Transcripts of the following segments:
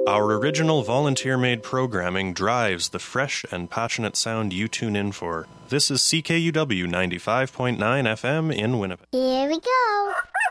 Our original volunteer-made programming drives the fresh and passionate sound you tune in for. This is CKUW 95.9 FM in Winnipeg. Here we go.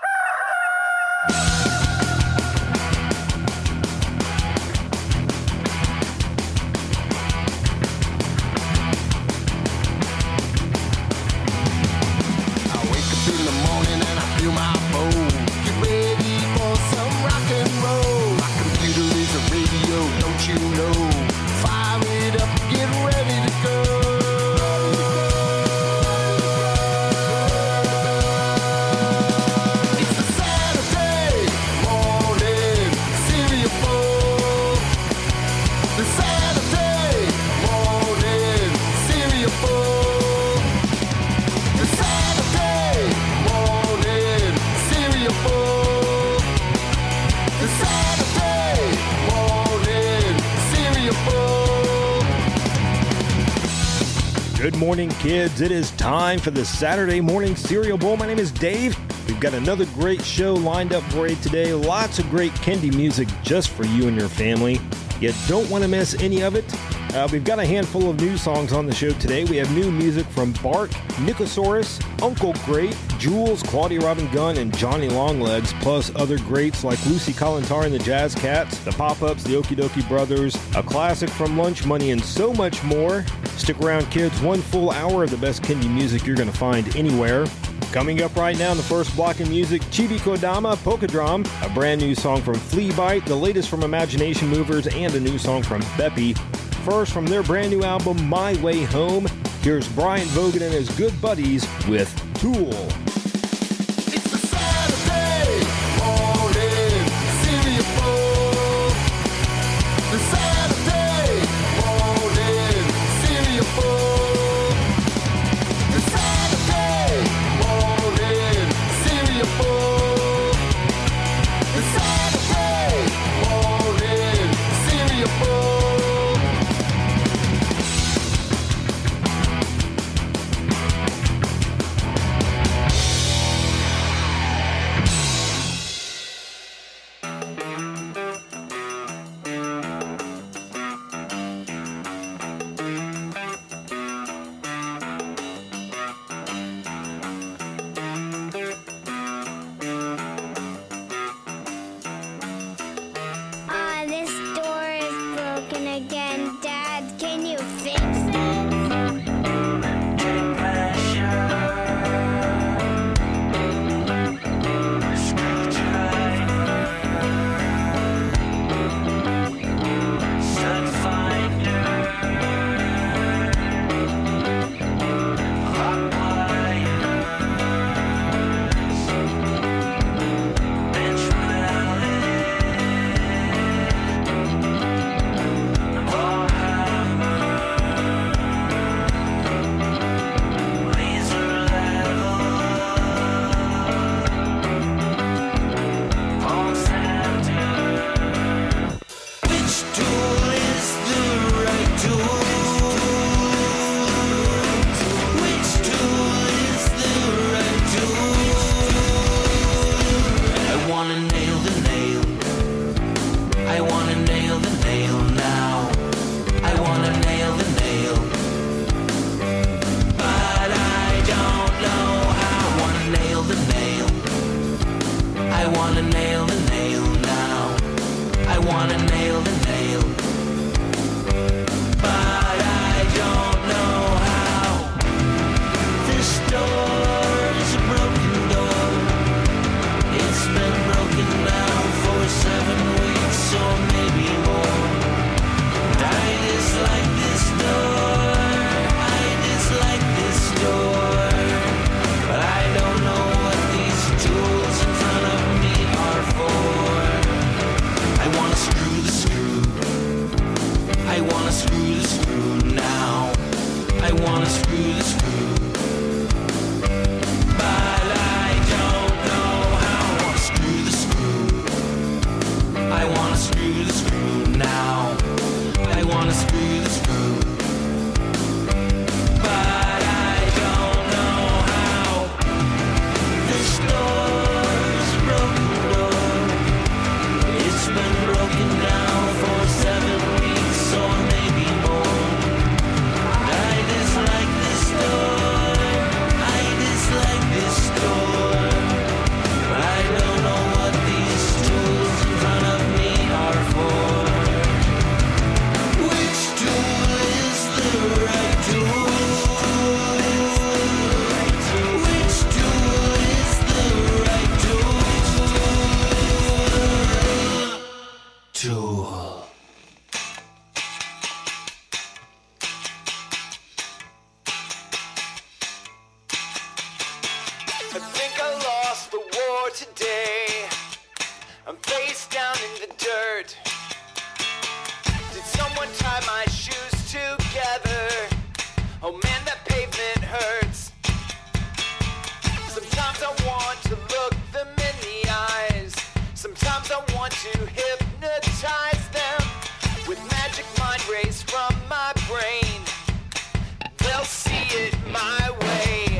Good morning, kids. It is time for the Saturday Morning Cereal Bowl. My name is Dave. We've got another great show lined up for you today. Lots of great Kendi music just for you and your family. You don't want to miss any of it. We've got a handful of new songs on the show today. We have new music from Bark, Nicosaurus, Uncle Great, Jules, Claudia Robin Gunn, and Johnny Longlegs, plus other greats like Lucy Kollontar and the Jazz Cats, the Pop-Ups, the Okie Dokie Brothers, a classic from Lunch Money, and so much more. Stick around, kids. One full hour of the best Kendi music you're going to find anywhere. Coming up right now in the first block of music, Chibi Kodama, Polkadrom, a brand new song from Fleabite, the latest from Imagination Movers, and a new song from Beppy. First, from their brand new album, My Way Home, here's Brian Vogan and his good buddies with Tool. It's a Saturday morning, Cereal Bowl. The Saturday morning, Cereal Bowl. The Saturday morning, Cereal Bowl. The Saturday morning, Cereal Bowl. I think I lost the war today. I'm face down in the dirt. Did someone tie my shoes together? Oh man, that pavement hurts. Sometimes I want to look them in the eyes. Sometimes I want to hypnotize them with magic mind rays from my brain. They'll see it my way.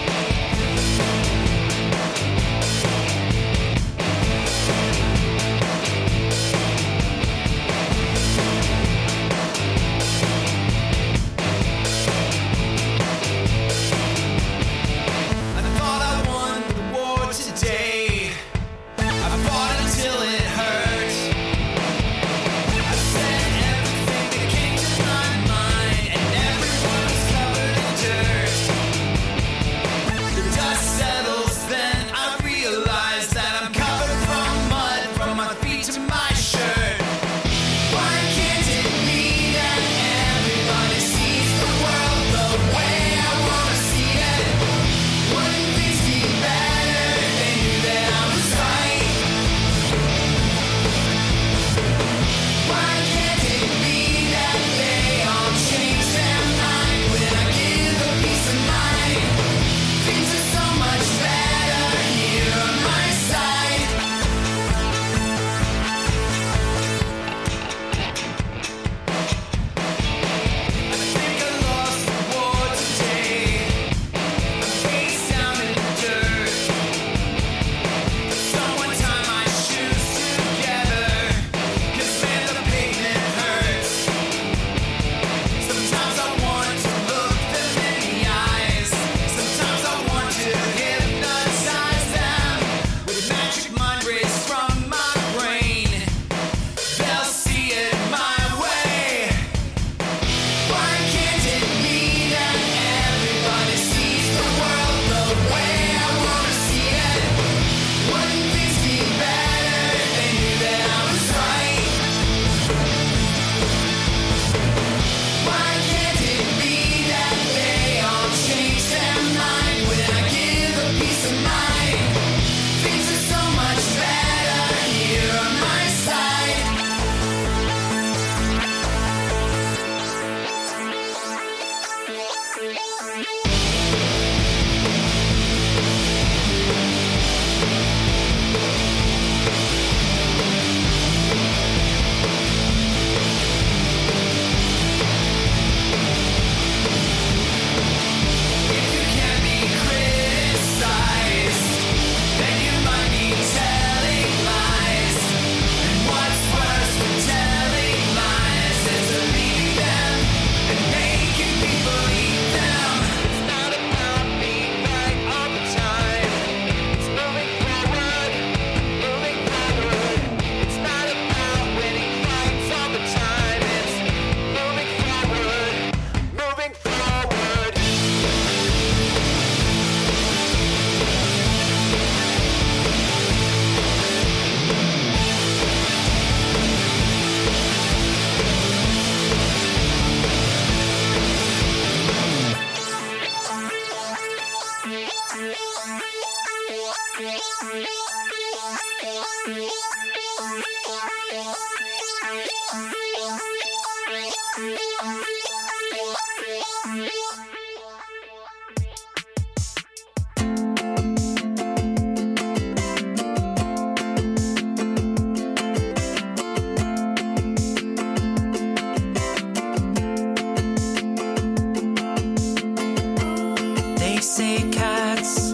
They say cats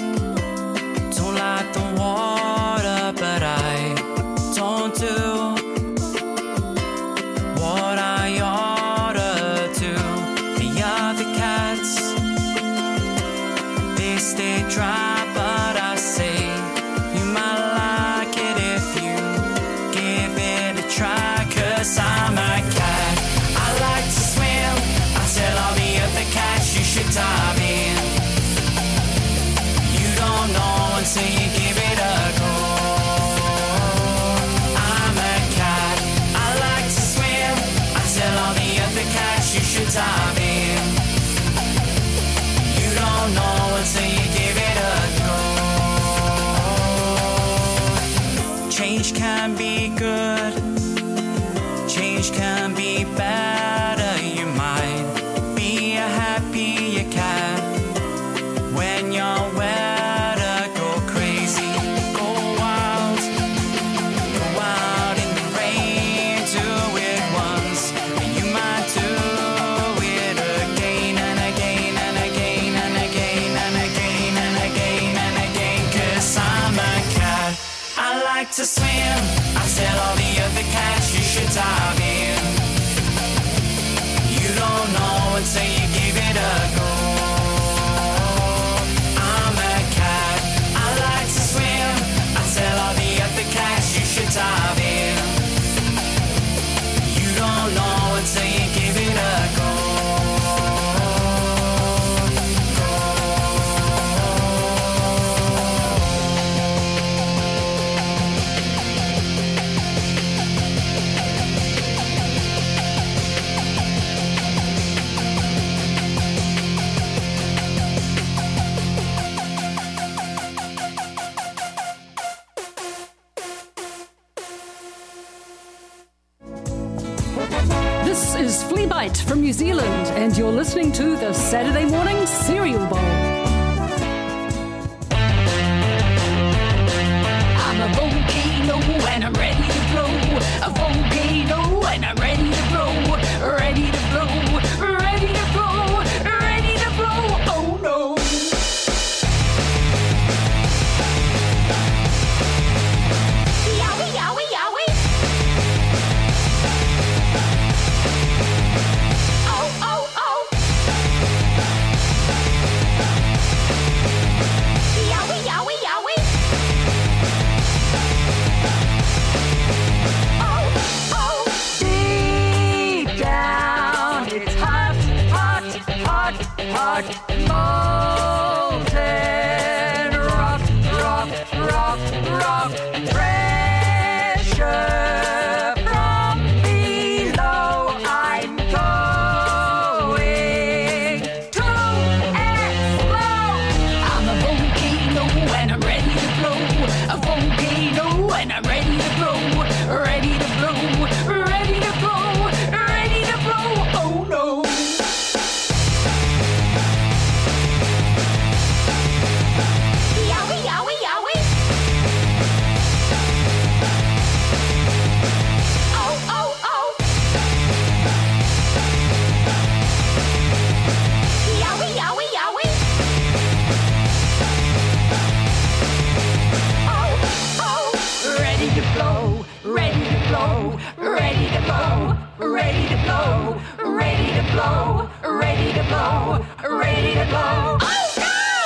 don't like the water, but I don't do what I oughta do. The other cats, they stay dry, but I say you might like it if you give it a try. 'Cause I'm a cat, I like to swim. I tell all the other cats you should dive in. You don't know until you give it a go. I'm a cat, I like to swim. I tell all the other cats you should dive in. You don't know until you give it a go. to swim. I tell all the other cats you should dive in. You don't know until you give it a go. I'm a cat, I like to swim. I tell all the other cats you should dive in. You don't know until you give it a go. This is Flea Bite from New Zealand, and you're listening to the Saturday Morning Cereal Bowl. I'm a volcano and I'm ready to blow. A volcano and I'm ready to blow. Ready to blow. Ready to blow. Ready to blow. Oh no. Yowie, yowie, yowie. Oh, oh, oh. Yowie, yowie, yowie. Oh, oh. Deep down, it's hot, hot, hot, hot. Molten rock, rock, rock, rock. Pressure from below. I'm going to explode. I'm a volcano and I'm ready to blow. A volcano and I'm ready to blow. Ready to blow. Ready to blow. Ready to blow. Oh no. Yowie, yowie, yowie. Oh, oh, oh. Yowie, yowie, yowie. Oh, oh. Ready to blow, ready to blow, ready to blow, ready to blow, ready to blow, ready to blow, ready to blow. Oh no!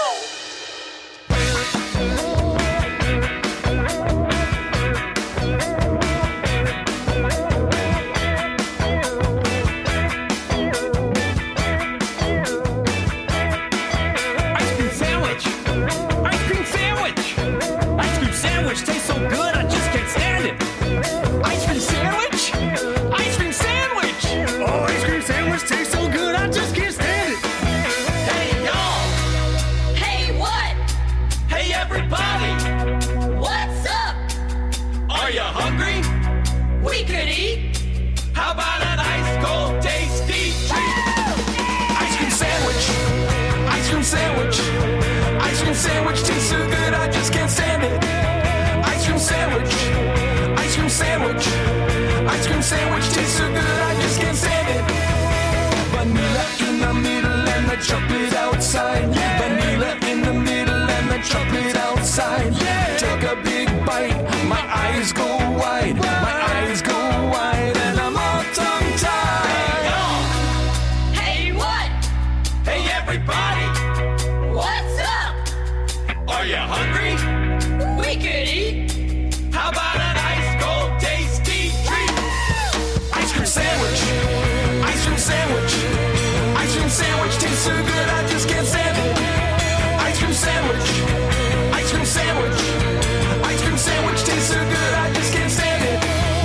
Ice cream sandwich! Ice cream sandwich! Ice cream sandwich tastes so good, I just can't stand it. Ice cream sandwich! Ice cream sandwich! Oh, ice cream sandwich tastes so good, I just can't stand it. Hey, y'all! Hey, what? Hey, everybody! What's up? Are you hungry? We could eat. How about an ice cold tasty treat? Ice cream sandwich! Ice cream sandwich! Ice cream sandwich tastes so good, I just can't stand it. Ice cream sandwich! Ice cream sandwich! Ice cream sandwich tastes so good, I just can't stand it. Vanilla in the middle and the chocolate outside. Vanilla in the middle and the chocolate outside. Take a big bite, my eyes go wide. My eyes go wide and I'm all tongue-tied. Hey, what? Hey, everybody! What's up? Are you hungry? We could eat. How about an ice cold tasty treat? Ice cream sandwich! Ice cream sandwich! Ice cream sandwich tastes so good, I just can't stand it. Ice cream sandwich! Ice cream sandwich! Ice cream sandwich tastes so good, I just can't stand it.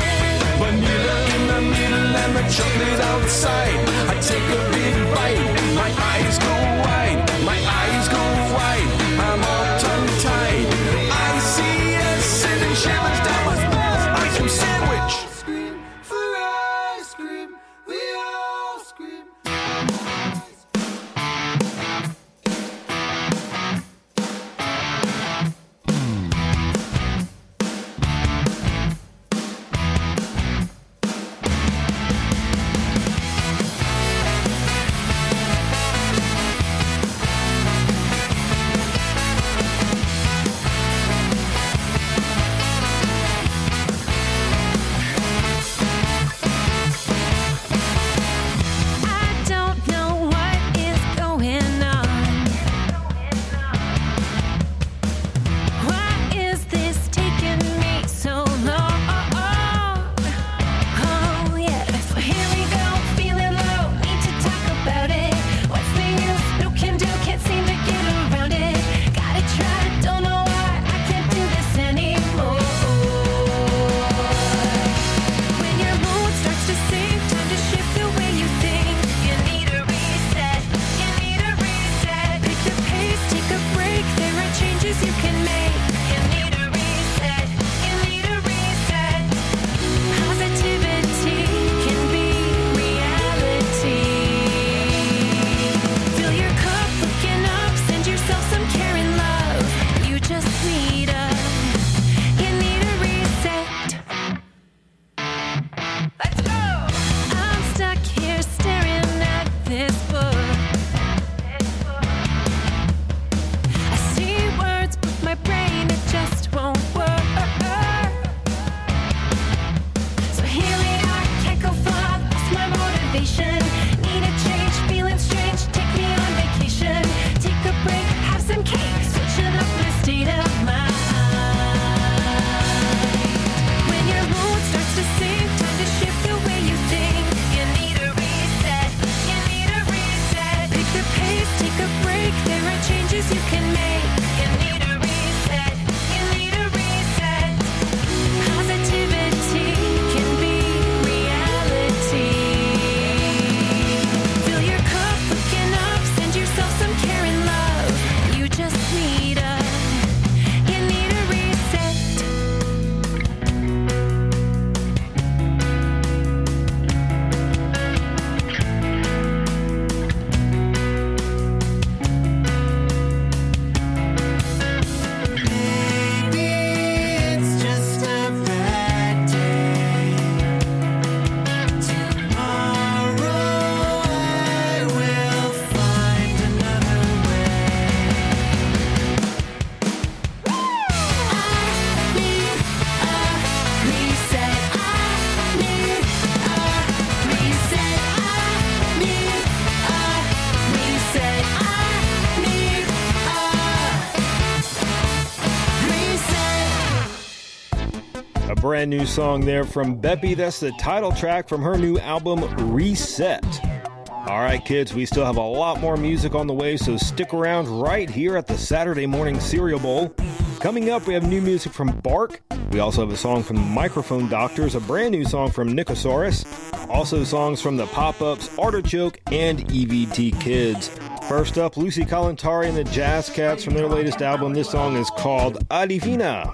brand new song there from Beppy. That's the title track from her new album, Reset. All right, kids, we still have a lot more music on the way, so stick around right here at the Saturday Morning Cereal Bowl. Coming up, we have new music from Bark. We also have a song from the Microphone Doctors, a brand new song from Nicosaurus. Also songs from the Pop-Ups, Artichoke, and EVT Kids. First up, Lucy Kalantari and the Jazz Cats from their latest album. This song is called Adivina.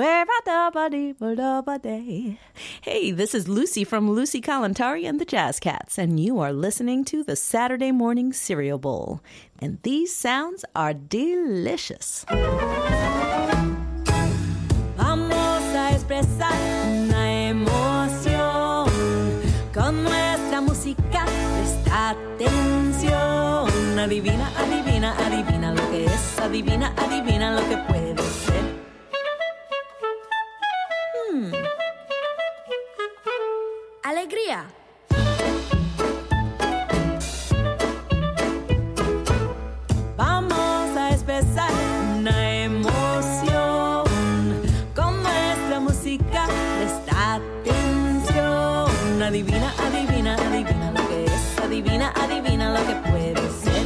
Hey, this is Lucy from Lucy Kalantari and the Jazz Cats, and you are listening to the Saturday Morning Cereal Bowl. And these sounds are delicious. Vamos a expresar una emoción con nuestra música. Presta atención. Adivina, adivina, adivina lo que es. Adivina, adivina lo que puede ser. Alegría. Vamos a expresar una emoción con nuestra música. Presta atención. Adivina, adivina, adivina lo que es. Adivina, adivina lo que puede ser.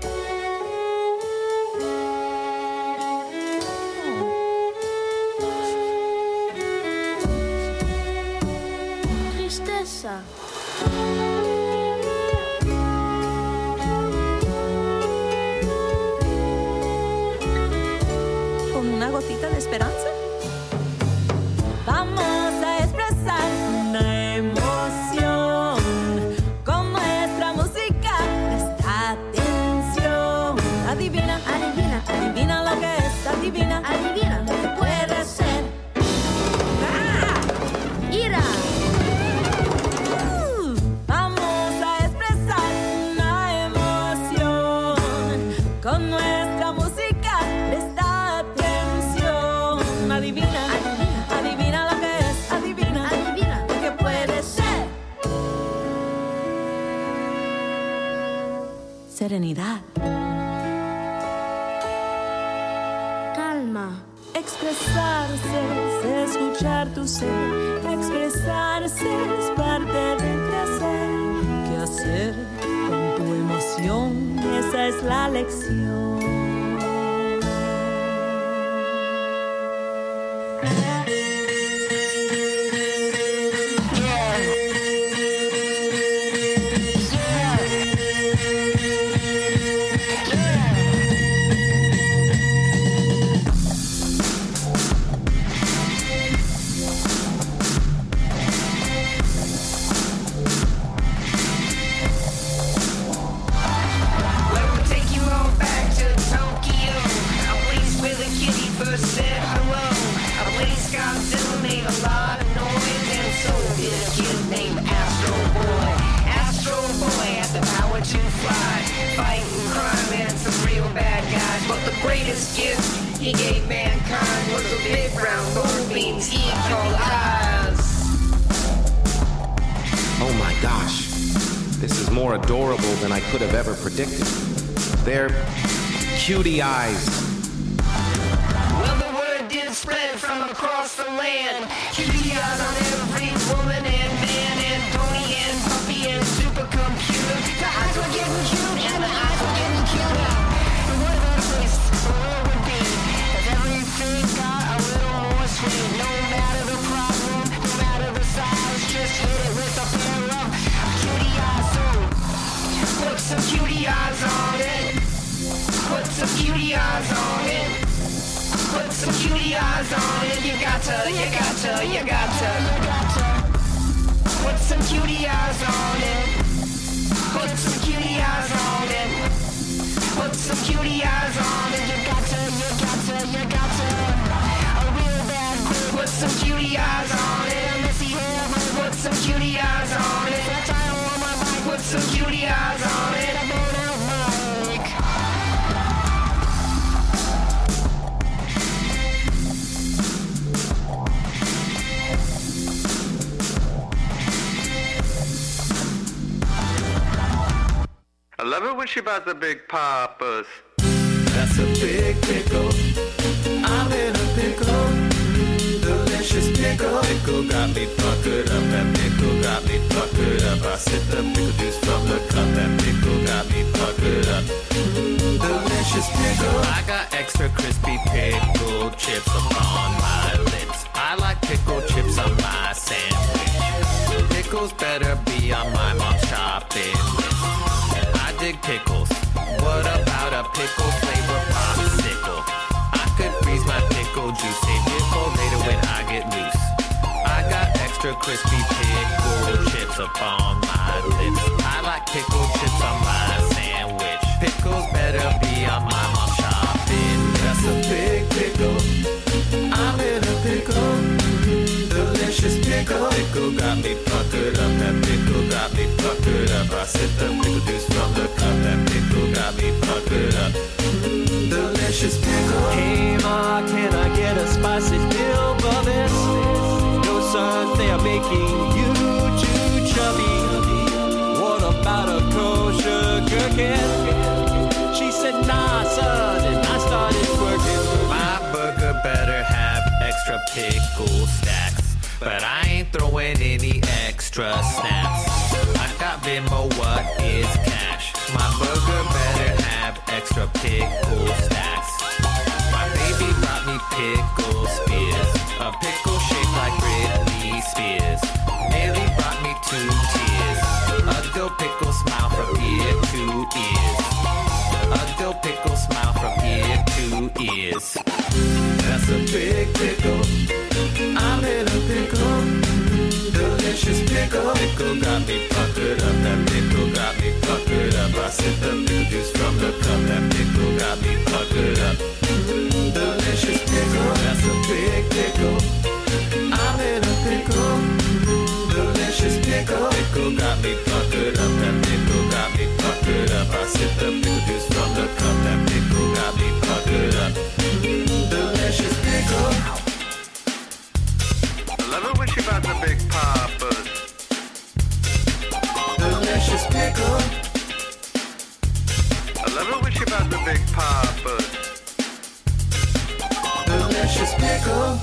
Tristeza. ¿Con una gotita de esperanza? Vamos a expresar una emoción con nuestra música. Presta atención. Adivina, adivina, adivina lo que es. Adivina, adivina lo que puede ser. ¡Ah! ¡Ira! Vamos a expresar una emoción con nuestra música. Presta atención. Adivina, adivina, adivina lo que es. Adivina, adivina lo que puede ser. Serenidad. Calma. Expresarse es escuchar tu ser. Expresarse es parte del placer. ¿Qué hacer con tu emoción? Esa es la lección. Let me take you all back to Tokyo, a place where the kitty first said hello. A place Godzilla made a lot of noise, and so did a kid named Astro Boy. Astro Boy had the power to fly, fighting crime and some real bad guys. But the greatest gift he gave mankind was the big round gold beans he called eyes. Oh my gosh, this is more adorable than I could have ever predicted. They're cutie eyes. Well, the word did spread from across the land. Cutie eyes on every woman and man and pony and puppy and supercomputer. The eyes were getting cute and the eyes were getting cuter. And what a better place the world would be if everything got a little more sweet. No matter the problem, no matter the size, just hit it with a pair of cutie eyes. So put some cutie eyes on it. Put some cutie eyes on it. Put some cutie eyes on it. You got to. Put some cutie eyes on it. Put some cutie eyes on it. Put some cutie eyes on it. You got to. A real bad girl. Put some cutie eyes on it. Missy hair. Put some cutie eyes on it. Put some cutie eyes on it. I blow out Mike. I love it when she buys the big poppers. That's a big pickle. I'm in a pickle. Delicious pickle. pickle. Pickle got me puckered up. That pickle got me puckered up. I sip the pickle juice from the cup. That pickle got me puckered up. Delicious pickle. I got extra crispy pickle chips upon my lips. I like pickle chips on my sandwich. Pickles better be on my mom's shopping list. I dig pickles. What about a pickle flavor popsicle? I could freeze my pickle juice, save it for later when I get loose. I got extra crispy pickle chips upon my lips. I like pickle chips on my sandwich. Pickles better be on my mom's shopping. That's a big pickle. I'm in a pickle. Delicious pickle. Pickle got me puckered up. That pickle got me puckered up. I sip the pickle juice from the cup. That pickle got me puckered up. Delicious pickle. Hey Ma, can I get a spicy pill for this? No son, they are making you too chubby. What about a kosher gherkin? She said nah son, and I started twerking. My burger better have extra pickle stacks, but I ain't throwing any extra snaps. I got Venmo, what is cash? My burger better have extra pickle stacks. My baby brought me pickle spears, a pickle shaped like Britney Spears. Nearly brought me 2 tears. A dill pickle smile from ear to ears. A dill pickle smile from ear to ears. That's a big pickle. I'm in a pickle. Delicious pickle. Pickle got me puckered up. That pickle got me puckered up. I sip the pickle juice from the cup. That pickle got me puckered up. Delicious pickle. That's a big pickle. I'm in a pickle. Delicious pickle. Pickle got me puckered up. That pickle got me puckered up. I sip the pickle juice from the cup. That pickle got me puckered up. Delicious pickle. I love it when she buys the big poppers. Delicious pickle. I love it when she buys the big poppers. Delicious pickle.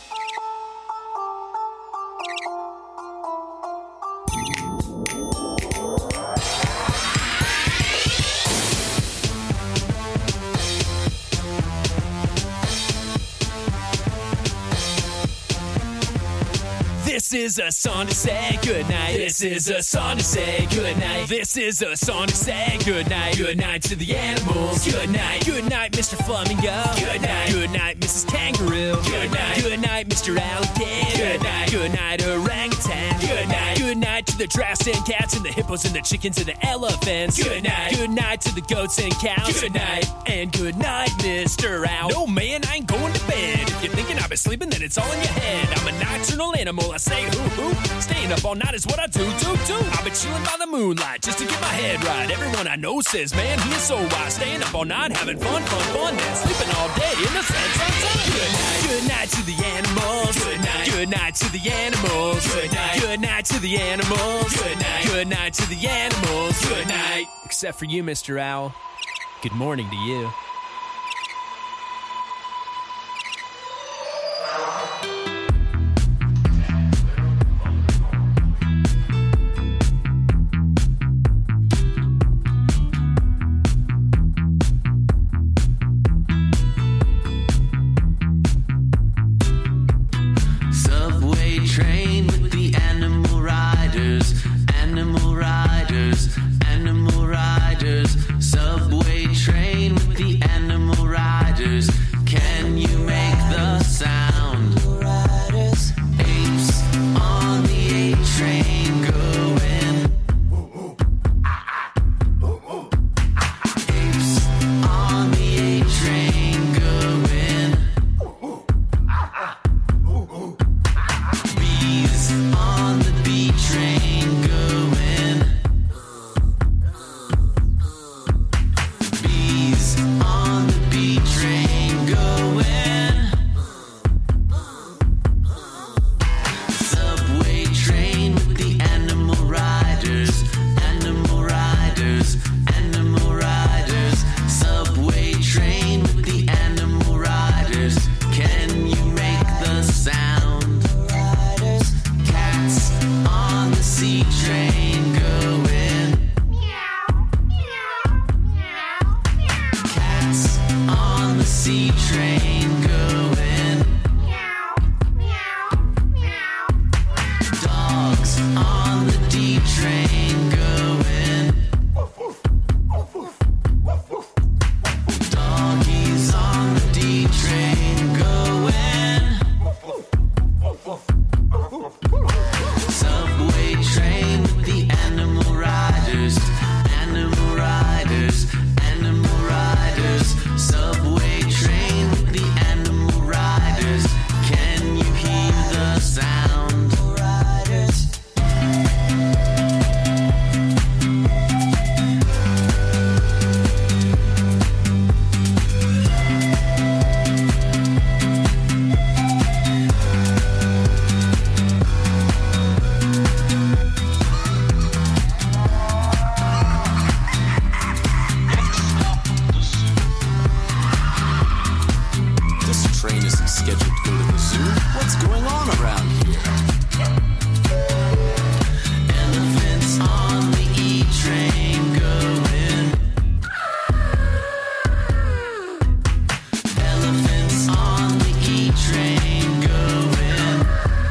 This is a song to say goodnight. This is a song to say goodnight. This is a song to say goodnight. Good night to the animals. Good night. Good night, Mr. Flamingo. Good night. Good night, Mrs. Kangaroo. Good night. Good night, Mr. Alligator. Good night. Good night, orangutan. Good night. Good night to the giraffes and cats and the hippos and the chickens and the elephants. Good night. Good night to the goats and cows. Good night. And good night, Mr. Owl. No, man, I ain't going to bed. If you're thinking I've been sleeping, then it's all in your head. I'm a nocturnal animal. I say hoo-hoo. Staying up all night is what I do. I've been chilling by the moonlight just to get my head right. Everyone I know says, man, he is so wise. Staying up all night, having fun, then sleeping all day in the sun. Good night. Good night to the animals. Good night. Good night to the animals. Good night. Good night to the animals. Good night. Good night to the animals. Good night. Except for you, Mr. Owl. Good morning to you. Subway train with the animal riders, animal riders, animal riders. Subway train with the D train going. Dogs on the D train going. Doggies on the D train going. Subway train with the animal riders. Animal riders. Animal riders. Subway train with the animal riders. Can you hear the sound? This train isn't scheduled to go to the zoo. What's going on around here? Elephants on the E train going. Elephants on the E train going.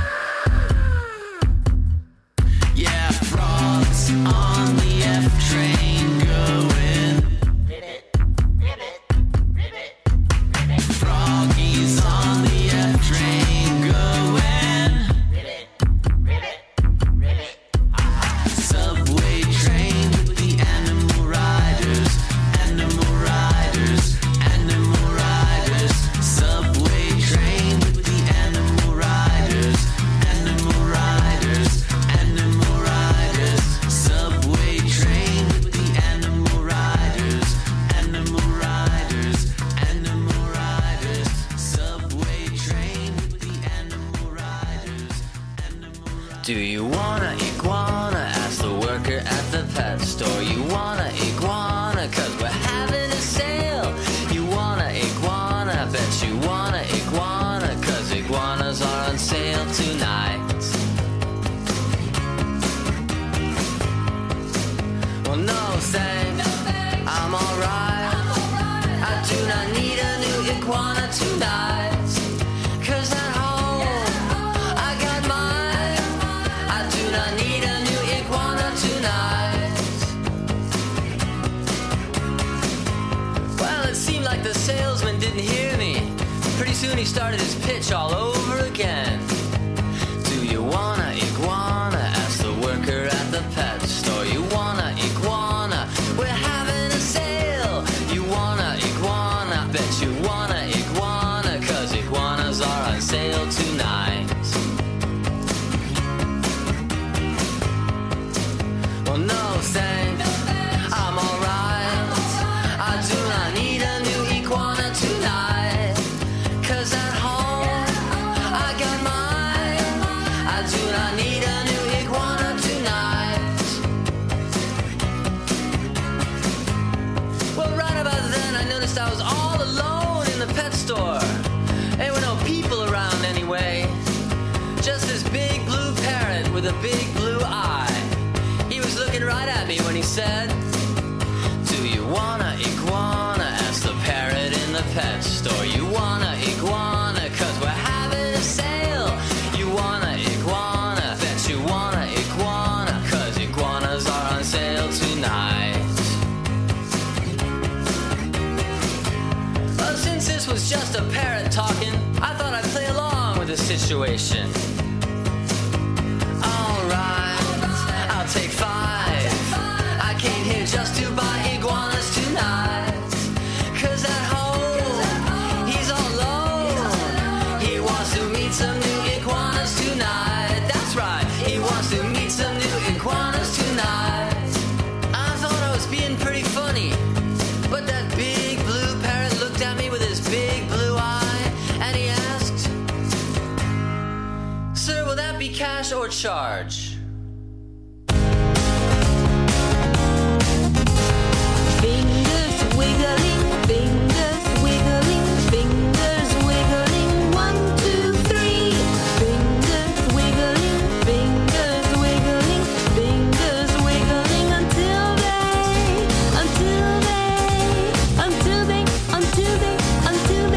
Yeah, frogs on the F train going. Froggies on the F train going. Subway train with the animal riders. Animal riders. Animal riders. Subway train with the animal riders. Animal riders. Animal riders. Subway train with the animal riders. Animal riders. Animal riders. Subway train with the animal riders. Do you want a iguana? Ask the worker at the pet store. You want a iguana? Cause we're having a sale. You want a iguana? Bet you want a iguana. Cause iguanas are on sale tonight. Well, no thanks. I'm alright. I do not need a new iguana tonight. Cause at home I got mine. I do not need a new iguana tonight. Well, it seemed like the salesman didn't hear me. Pretty soon he started his pitch all over again. Do you want a iguana? Ask the worker at the pet store. You want a iguana? We're having a sale. You want a iguana? Bet you want a iguana. Cause iguanas are on sale tonight. Well, no thanks. I'm alright. I do not need a new iguana tonight. Cause at home I got mine. I do not need a new iguana tonight. Well, right about then I noticed I was all alone in the pet store. There were no people around anyway. Just this big blue parrot with a big blue eye. He was looking right at me when he said, do you want a iguana? Asked the parrot in the pet store. You want a iguana? Cause we're having a sale. You want a iguana? Bet you want a iguana. Cause iguanas are on sale tonight. Well, since this was just a parrot talking, I thought I'd play along with the situation. Alright, I'll take 5. I came here just to buy iguanas tonight. Cause at home, he's all alone. He wants to meet some new iguanas tonight. That's right, he wants to meet some new iguanas tonight. I thought I was being pretty funny, but that big blue parrot looked at me with his big blue eye, and he asked, sir, will that be cash or charge? Fingers wiggling, fingers wiggling, fingers wiggling, 1, 2, 3. Fingers wiggling, fingers wiggling, fingers wiggling until they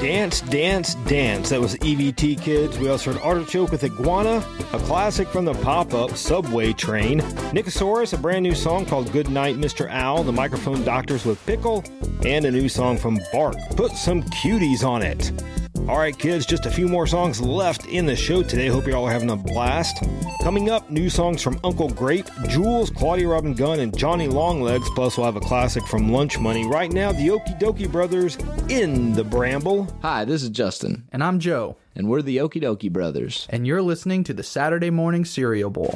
Dance, Dance, Dance. That was EVT Kids. We also heard Artichoke with Iguana, a classic from the pop-up Subway Train. Nicosaurus, a brand new song called Good Night, Mr. Owl. The Microphone Doctors with Pickle. And a new song from Bark. Put some cuties on it. All right, kids, just a few more songs left in the show today. Hope you're all having a blast. Coming up, new songs from Uncle Grape, Jules, Claudia Robin Gunn, and Johnny Longlegs. Plus, we'll have a classic from Lunch Money. Right now, the Okie Dokie Brothers in the Bramble. Hi, this is Justin. And I'm Joe. And we're the Okie Dokie Brothers. And you're listening to the Saturday Morning Cereal Bowl.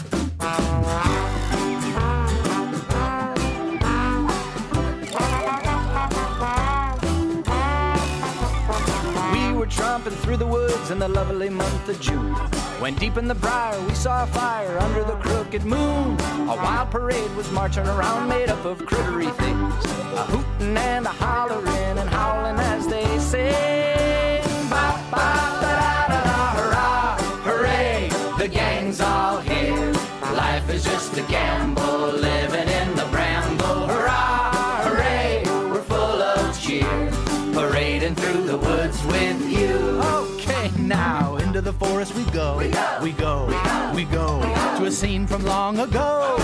Tromping through the woods in the lovely month of June. When deep in the briar we saw a fire under the crooked moon. A wild parade was marching around made up of crittery things, a hooting and a hollering and howling as they sing. Ba ba da da da hurrah, hooray, the gang's all here. Life is just a gamble, living in the bramble. Hurrah, hooray, we're full of cheer, parading through the woods with you. Okay, now into the forest we go. We go to a scene from long ago.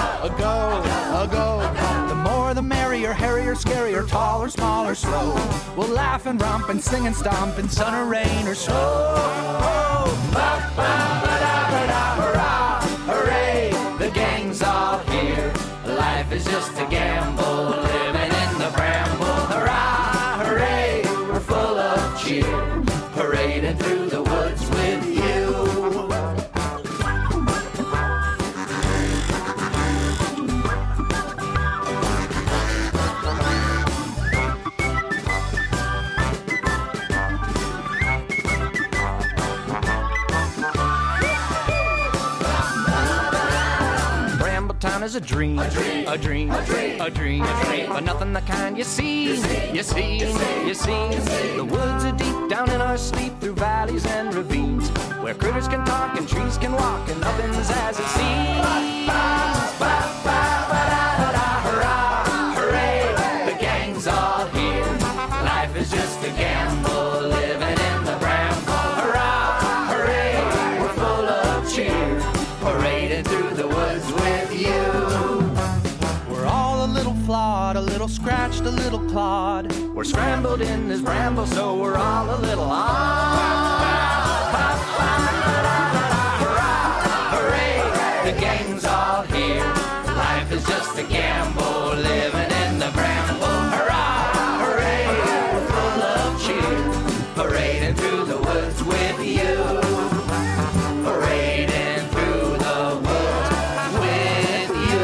The more the merrier, hairier, scarier, tall or small or slow. We'll laugh and romp and sing and stomp in sun or rain or snow. Ba ba ba da ba da hurrah, hooray, the gang's all here. Life is just a gamble, living in the bramble. Hurrah, hooray, we're full of cheer, parading through the woods with you. Brambletown is a dream, but nothing the kind you see. The woods are deep down in our sleep, through valleys and ravines, where critters can talk and trees can walk and nothing's as it seems. Hurrah, hooray, the gang's all here. Life is just a gamble, living in the bramble. Hurrah, hooray, we're full of cheer, parading through the woods with you. We're all a little flawed, a little scratched, a little clawed. We're scrambled in this bramble, so we're all a little Hurrah, hooray, the gang's all here. Life is just a gamble, living in the bramble. Hurrah, hooray, we're full of cheer, parading through the woods with you. Parading through the woods with you.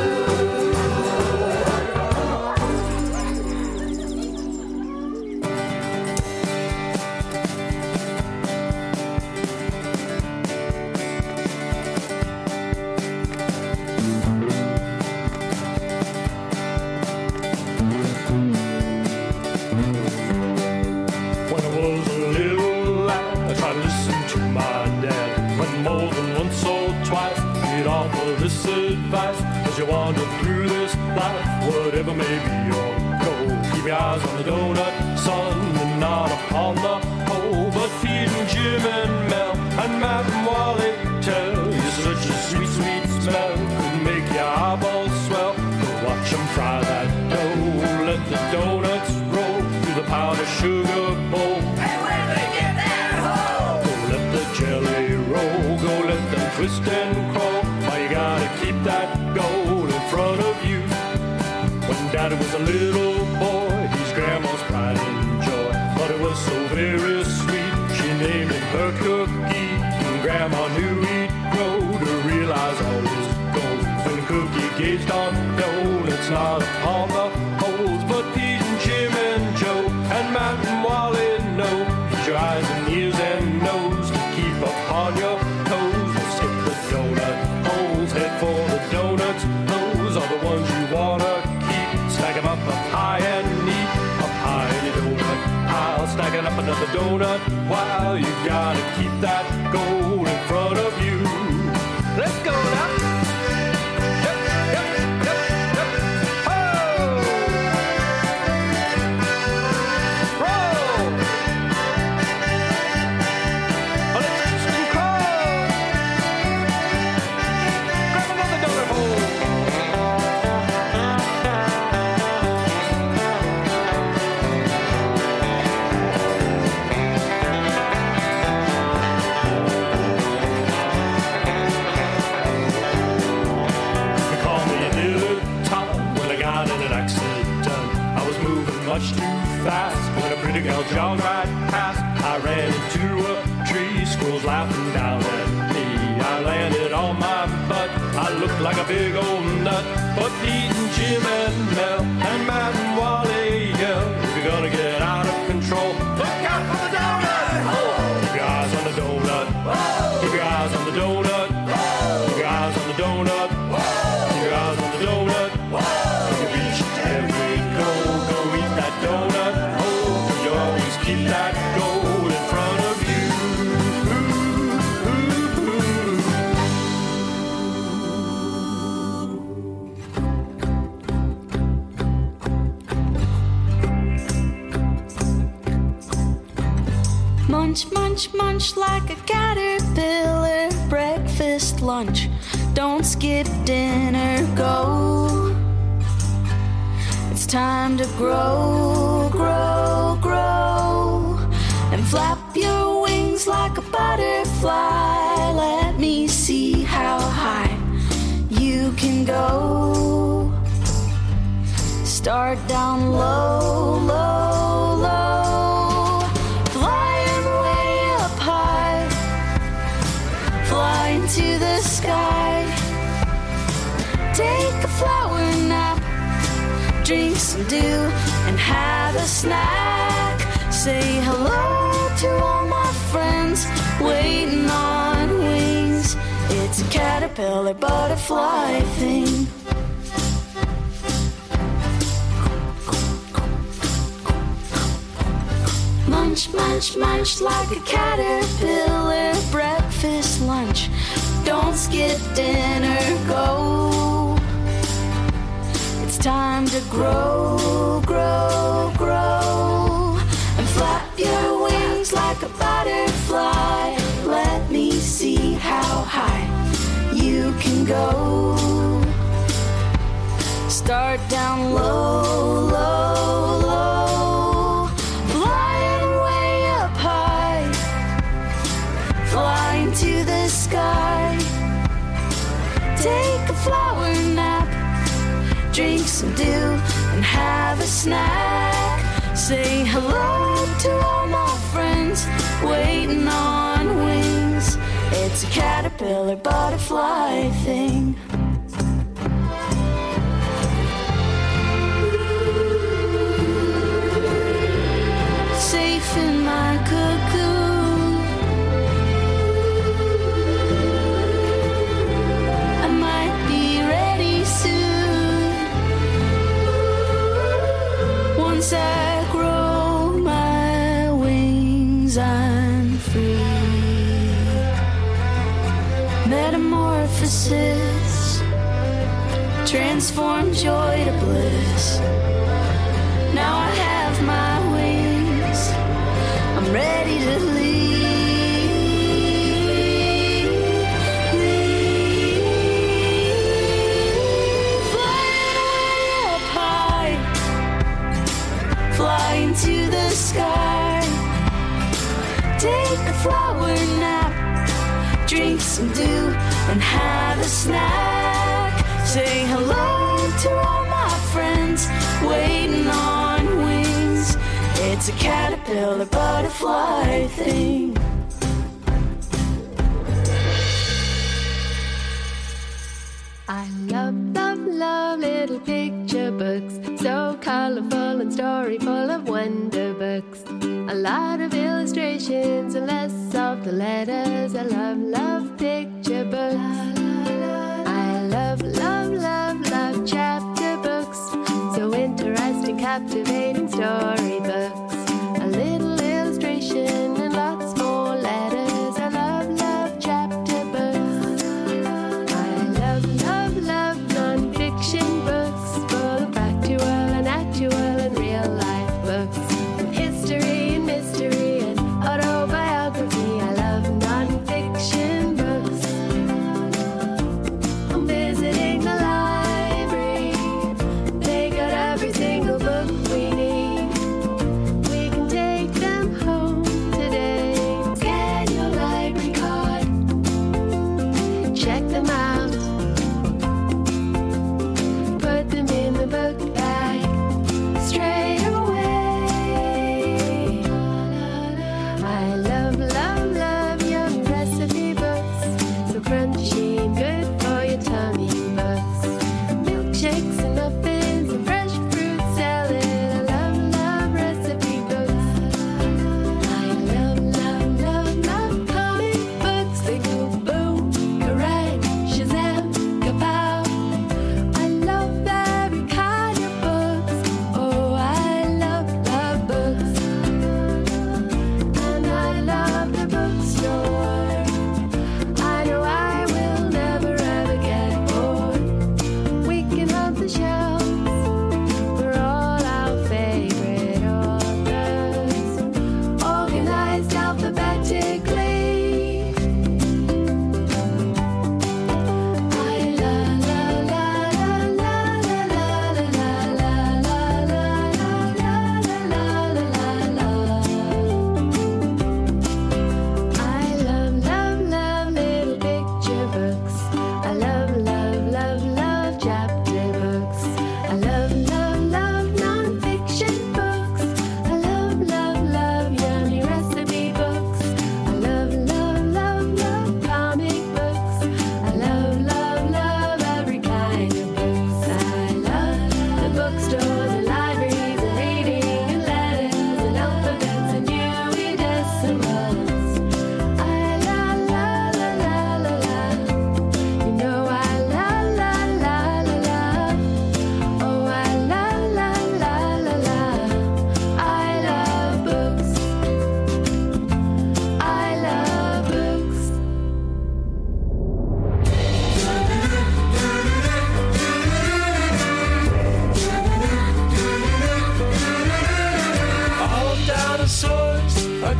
When I was a little lad, I tried to listen to my dad. But more than once or twice, he'd offer this advice: as you wander through this life, whatever may be your goal, keep your eyes on the donut, son, and not upon the hole. But feeding Jim and Mel and Matt and Wally tell you such a sweet, sweet smell could make your eyeballs swell. Go watch them fry that dough, let the donuts roll through the powdered sugar bowl. And when they get that hole, go let the jelly roll, go let them twist and crawl. Why you gotta keep that goal in front of you? When Daddy was a little boy, he's Grandma's pride and joy. But it was so very sweet, she named him her Cookie. And Grandma knew he'd grow to realize all his goals. When Cookie gazed on donuts, not upon the holes, but Pete and Jim and Joe and Matt and Wally know. Use your eyes and ears and nose to keep upon your toes. Don't skip the donut holes, head for the donuts. Those are the ones you wanna keep. Stack 'em up high and neat, up high in your donut pile. Stacking up another donut while you gotta keep that goal in front of you. Let's go now. much too fast. When a pretty girl jogged right past, I ran into a tree, squirrels laughing down at me. I landed on my butt, I looked like a big old nut. But Pete and Jim and Mel and Matt and Wally yelled, if you're gonna get out of control, look out for the donut! Keep your eyes on the donut. Keep your eyes on the donut. Keep your eyes on the donut. Keep your eyes on the donut. If you reach every goal, go eat that donut. Oh, you always keep that goal in front of you. Munch, munch, munch like a caterpillar. Breakfast, lunch, don't skip dinner. Go. It's time to grow, grow, grow. And flap your wings like a butterfly. Let me see how high you can go. Start down low, low, low. Fly into the sky. Take a flower nap. Drink some dew and have a snack. Say hello to all my friends waiting on wings. It's a caterpillar butterfly thing. Munch, munch, munch like a caterpillar. Breakfast, lunch, don't skip dinner. Go. It's time to grow, grow, grow. And flap your wings like a butterfly. Let me see how high you can go. Start down low, low, low. Fly into the sky. Take a flower nap. Drink some dew and have a snack. Say hello to all my friends waiting on wings. It's a caterpillar butterfly thing. Safe in my cocoon. Once I grow my wings, I'm free. Metamorphosis transform joy to bliss. Now I have my wings. I'm ready to leave. Fly into the sky. Take a flower nap. Drink some dew and have a snack. Say hello to all my friends waiting on wings. It's a caterpillar butterfly thing. I love, love, love little picture books, so colorful and story full of wonder books. A lot of illustrations and less of the letters. I love, love picture books. I love, love, love, love chapter books, so interesting, captivating storybooks. A little illustration and lots more letters. I love, love chapter books. Love non-fiction books, full of factual and actual and real life books, with history and mystery and autobiography. I love non-fiction books. I'm visiting the library. They got every single book we need.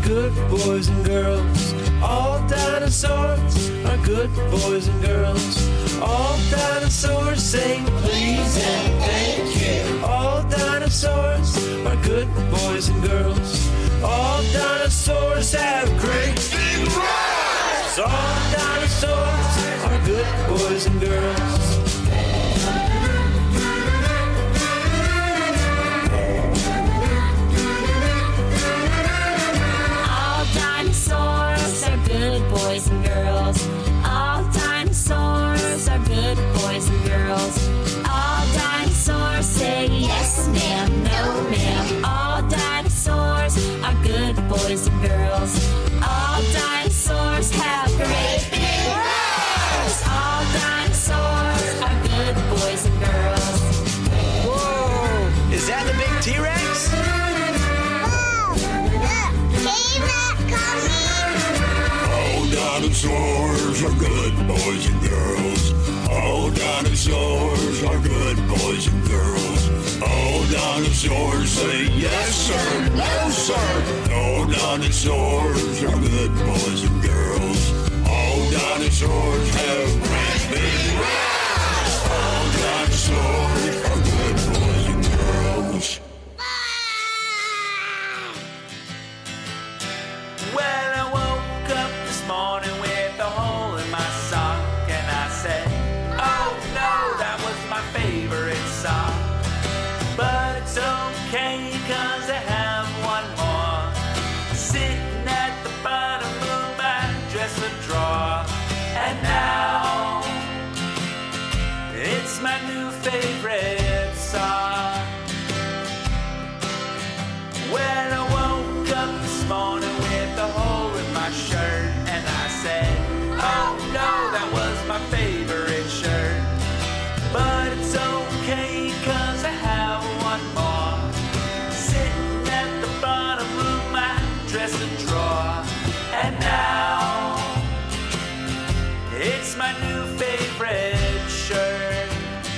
good boys and girls. All dinosaurs are good boys and girls. All dinosaurs say please and thank you. All dinosaurs are good boys and girls. All dinosaurs have great big lives. All dinosaurs are good boys and girls. All dinosaurs are good boys and girls. All dinosaurs are good boys and girls. All dinosaurs say yes, ma'am, no, ma'am. All dinosaurs are good boys and girls. All dinosaurs have great big lives. All dinosaurs are good boys and girls. Whoa! Is that the big T-Rex? All dinosaurs are good boys and girls. All dinosaurs are good boys and girls. All dinosaurs say yes sir, no sir. All dinosaurs are good boys and girls. All dinosaurs have great big lives. All dinosaurs are good boys and girls. Well, I woke up this morning with a hole in my sock, and I said, oh no, that was my favorite song. But it's okay, cause I have one more sitting at the bottom of my dresser drawer. And now it's my new favorite song. Well, I woke up this morning with a hole in my shirt, and I said, oh no, that was my favorite shirt. But it's okay, cause I have one more sitting at the bottom of my dresser drawer. And now it's my new favorite shirt.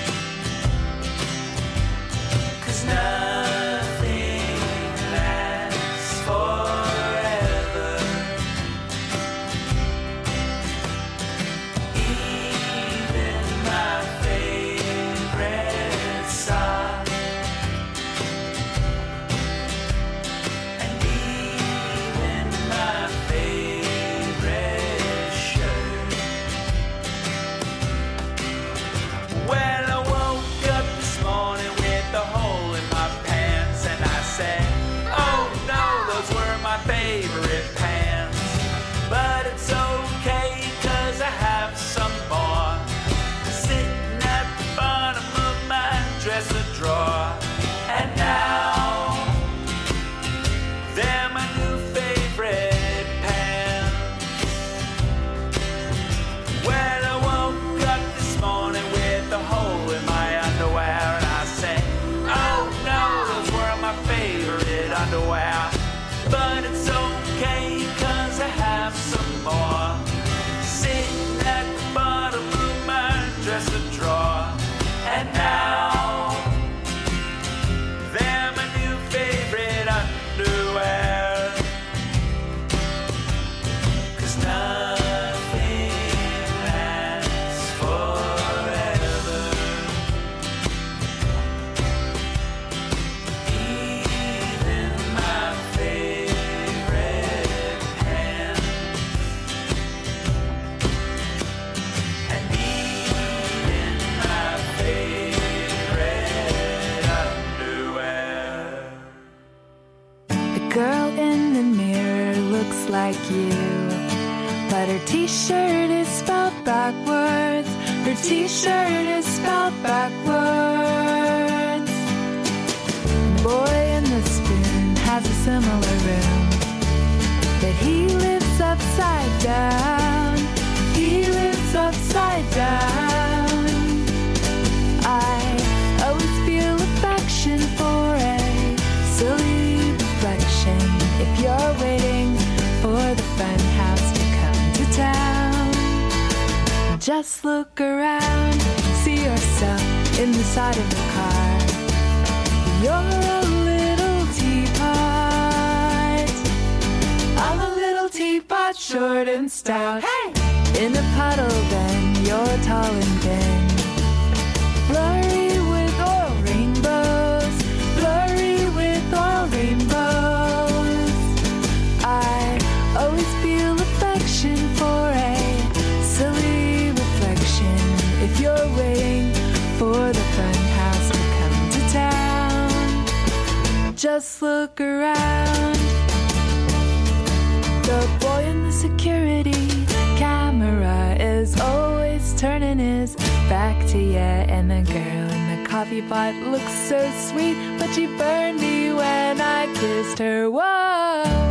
Cause nothing lasts forever. Even my favorite song. And even my favorite shirt. Well, I woke up this morning with a hole in my pants, and I said, oh no, those were my favorite pants. But it's okay, cause I have some more sitting at the bottom of my dresser drawer. And now they're my new favorite pants. Well, I woke up this morning with a hole in my underwear, and I said, oh no, those were my favorite underwear. But it's okay, cause I have some more sitting at the bottom of my dresser drawer. And now they're my new favorite underwear. Cause nothing lasts forever. Even my favorite pants. And even my favorite underwear. The girl in the mirror looks like you, but her t-shirt is spelled backwards. Her t-shirt is spelled backwards. The boy in the spoon has a similar room, but he lives upside down. He lives upside down. I always feel affection for a silly reflection. If you're waiting for the fun house to come to town, just look around, see yourself in the side of the car. You're a little teapot. short and stout. Hey! In a puddle, then you're tall and thin. Blurry with oil rainbows, blurry with oil rainbows. I always feel affection for a silly reflection. If you're waiting for the fun house to come to town, just look around. The boy in the security camera is always turning his back to you, and the girl in the coffee pot looks so sweet, but she burned me when I kissed her. Whoa!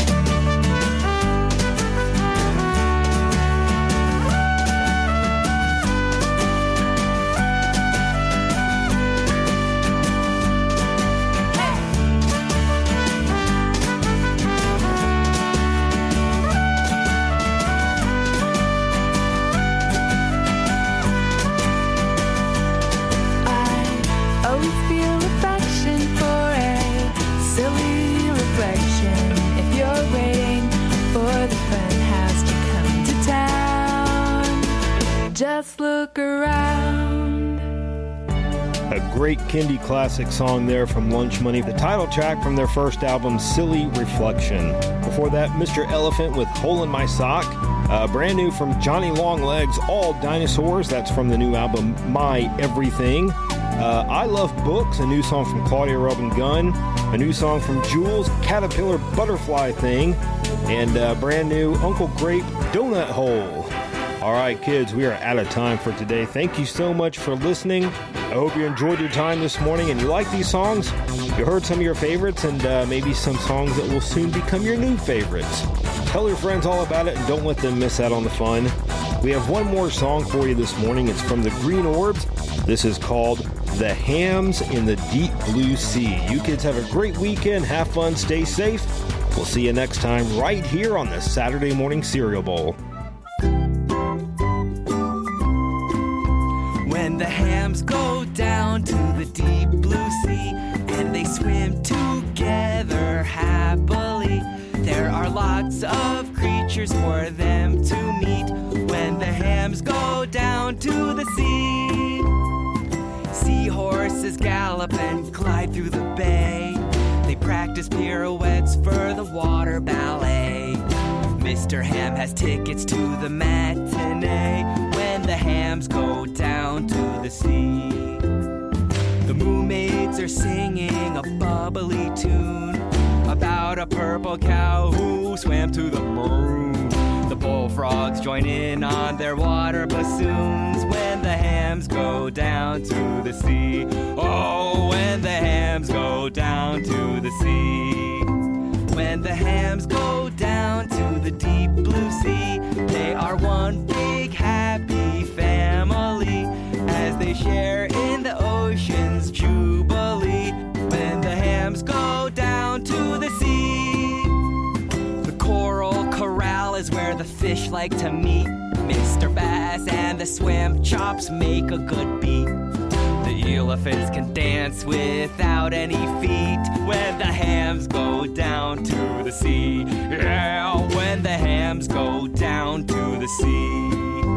Just look around. A great Kindy classic song there from Lunch Money, the title track from their first album, Silly Reflection. Before that, Mr. Elephant with Hole in My Sock. Brand new from Johnny Longlegs, All Dinosaurs. That's from the new album, My Everything. I Love Books, a new song from Claudia Robin Gunn. A new song from Jules, Caterpillar Butterfly Thing. And brand new Uncle Grape, Donut Hole. All right, kids, we are out of time for today. Thank you so much for listening. I hope you enjoyed your time this morning and you like these songs. You heard some of your favorites and maybe some songs that will soon become your new favorites. Tell your friends all about it and don't let them miss out on the fun. We have one more song for you this morning. It's from the Green Orbs. This is called The Hams in the Deep Blue Sea. You kids have a great weekend. Have fun. Stay safe. We'll see you next time right here on the Saturday Morning Cereal Bowl. When the hams go down to the deep blue sea and they swim together happily, there are lots of creatures for them to meet. When the hams go down to the sea, seahorses gallop and glide through the bay. They practice pirouettes for the water ballet. Mr. Ham has tickets to the matinee when the hams go down to the sea. The mermaids are singing a bubbly tune about a purple cow who swam to the moon. The bullfrogs join in on their water bassoons when the hams go down to the sea. Oh, when the hams go down to the sea. When the hams go down to the deep blue sea, they are one big happy family as they share in the ocean's jubilee. When the hams go down to the sea, the coral corral is where the fish like to meet. Mr. Bass and the swim chops make a good beat. The elephants can dance without any feet when the hams go down to the sea. Yeah, when the hams go down to the sea.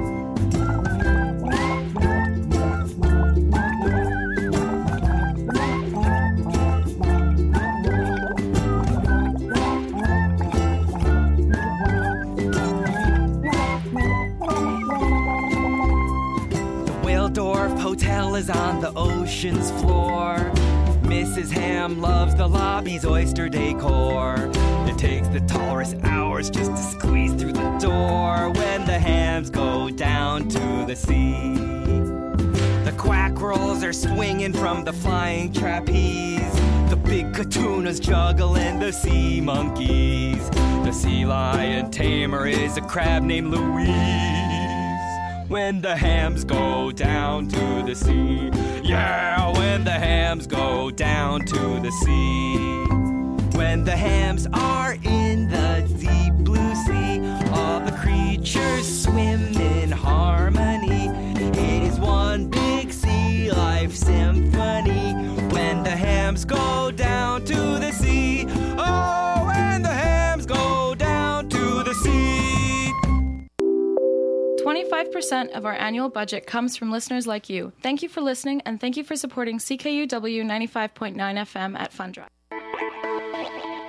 Waldorf Hotel is on the ocean's floor. Mrs. Ham loves the lobby's oyster decor. It takes the tourist hours just to squeeze through the door when the hams go down to the sea. The quack rolls are swinging from the flying trapeze. The big katunas juggling the sea monkeys. The sea lion tamer is a crab named Louise. When the hams go down to the sea. Yeah, when the hams go down to the sea. When the hams are in the deep blue sea, all the creatures swim in harmony. It is one big sea life symphony. When the hams go down to the sea. Oh, when the hams go down to the sea. 85% of our annual budget comes from listeners like you. Thank you for listening, and thank you for supporting CKUW 95.9 FM at Fun Drive.